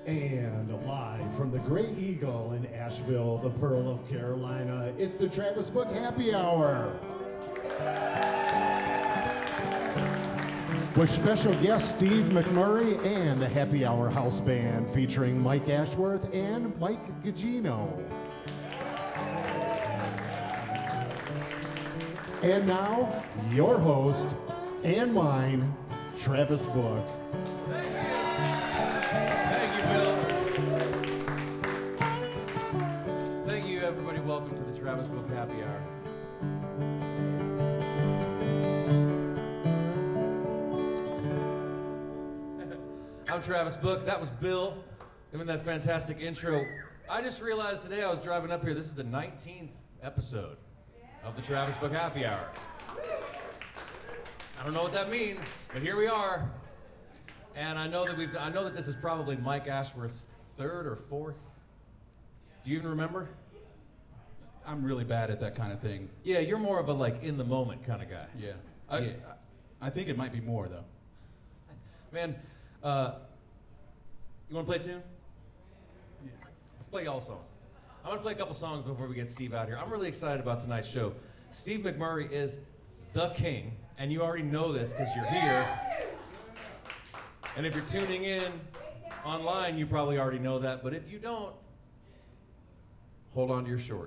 And live from the Gray Eagle in Asheville, the Pearl of Carolina, it's the Travis Book Happy Hour. With special guest Steve McMurray and the Happy Hour House Band featuring Mike Ashworth and Mike Gugino. And now, your host and mine, Travis Book. Thank you, Bill. Thank you, everybody. Welcome to the Travis Book Happy Hour. I'm Travis Book. That was Bill giving that fantastic intro. I just realized today I was driving up here. This is the 19th episode of the Travis Book Happy Hour. I don't know what that means, but here we are. And I know that this is probably Mike Ashworth's third or fourth. Do you even remember? I'm really bad at that kind of thing. Yeah, you're more of a like in the moment kind of guy. Yeah. Yeah. I think it might be more though. Man, you want to play a tune? Yeah. Let's play y'all a song. I'm going to play a couple songs before we get Steve out here. I'm really excited about tonight's show. Steve McMurray is the king, and you already know this because you're here. And if you're tuning in online, you probably already know that. But if you don't, hold on to your